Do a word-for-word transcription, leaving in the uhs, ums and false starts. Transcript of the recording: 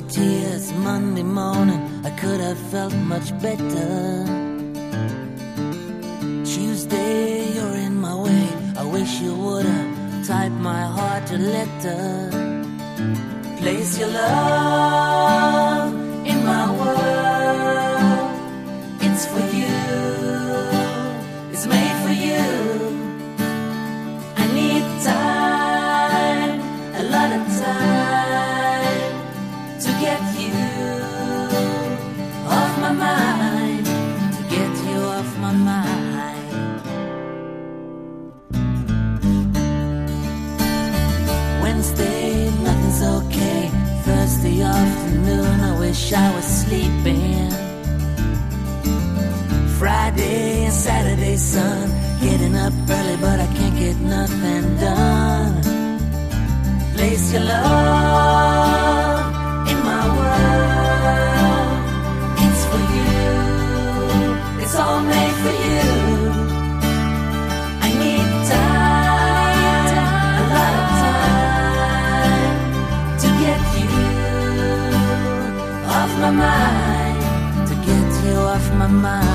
tears Monday morning, I could have felt much better. Tuesday, you're in my way, I wish you would have typed my heart a letter. Place your love in my world, it's for you, it's made for you. I need time, a lot of time, to get you off my mind, to get you off my mind. Wednesday, nothing's okay. Thursday afternoon, I wish I was sleeping. Friday and Saturday, sun, getting up early, but I can't get nothing done. Place your love in my world, it's for you, it's all made for you. I need time, a lot of time, to get you off my mind, to get you off my mind.